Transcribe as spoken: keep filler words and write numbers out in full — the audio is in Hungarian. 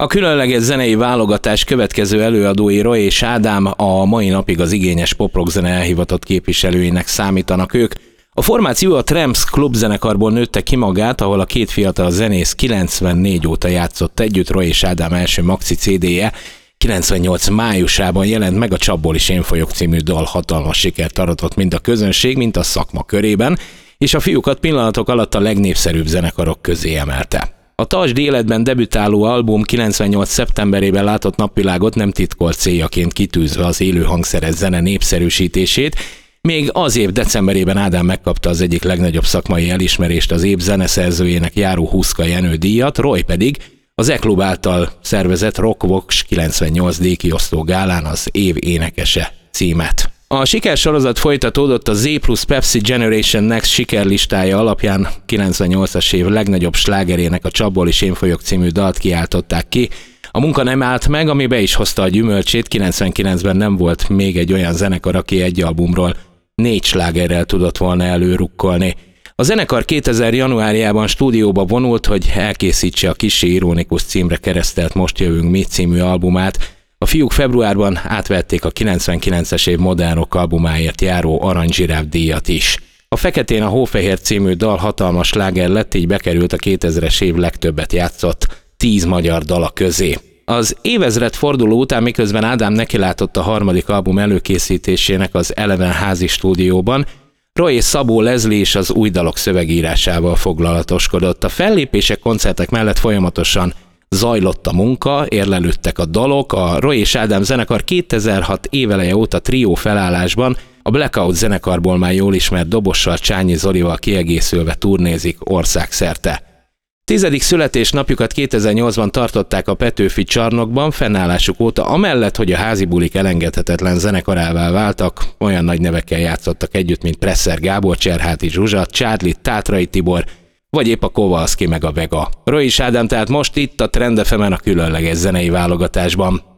A különleges zenei válogatás következő előadói Roy és Ádám a mai napig az igényes poprock-zene elhivatott képviselőinek számítanak ők. A formáció a Tramps klubzenekarból nőtte ki magát, ahol a két fiatal zenész kilencvennégy óta játszott együtt. Roy és Ádám első maxi cé dé-je kilencvennyolc májusában jelent meg, a Csapból is én folyok című dal hatalmas sikert aratott mind a közönség, mint a szakma körében, és a fiúkat pillanatok alatt a legnépszerűbb zenekarok közé emelte. A Tartsd életben debütáló album kilencvennyolc szeptemberében látott napvilágot, nem titkolt céljaként kitűzve az élő hangszeres zene népszerűsítését. Még az év decemberében Ádám megkapta az egyik legnagyobb szakmai elismerést, az év zeneszerzőjének járó Huszka Jenő díjat, Roy pedig az E-klub által szervezett Rockvox kilencvennyolc díjkiosztó gálán az év énekese címet. A sikersorozat folytatódott, a Z plusz Pepsi Generation Next sikerlistája alapján kilencvennyolcas év legnagyobb slágerének, a Csapból is én folyok című dalt kiáltották ki. A munka nem állt meg, ami be is hozta a gyümölcsét. kilencvenkilencben nem volt még egy olyan zenekar, aki egy albumról négy slágerrel tudott volna előrukkolni. A zenekar kétezer januárjában stúdióba vonult, hogy elkészítse a kissé ironikus címre keresztelt Most jövünk mi című albumát. A fiúk februárban átvették a kilencvenkilences év modern rock albumáért járó Arany Zsiráf díjat is. A Feketén a hófehér című dal hatalmas sláger lett, így bekerült a kétezres év legtöbbet játszott tíz magyar dala közé. Az évezred forduló után, miközben Ádám nekilátott a harmadik album előkészítésének az Eleven házi stúdióban, Roy és Szabó Leslie is az új dalok szövegírásával foglalatoskodott. A fellépések, koncertek mellett folyamatosan zajlott a munka, érlelődtek a dalok. A Roy és Ádám zenekar kétezer-hat éveleje óta trió felállásban, a Blackout zenekarból már jól ismert dobossal, Csányi Zolival kiegészülve turnézik országszerte. Tizedik születésnapjukat kétezer-nyolcban tartották a Petőfi Csarnokban, fennállásuk óta amellett, hogy a házi bulik elengedhetetlen zenekarává váltak, olyan nagy nevekkel játszottak együtt, mint Presser Gábor, Cserháti Zsuzsa, Csádli, Tátrai Tibor, vagy épp a Kovalszki meg a Vega. Roy és Ádám tehát most itt a Trend ef emen a különleges zenei válogatásban.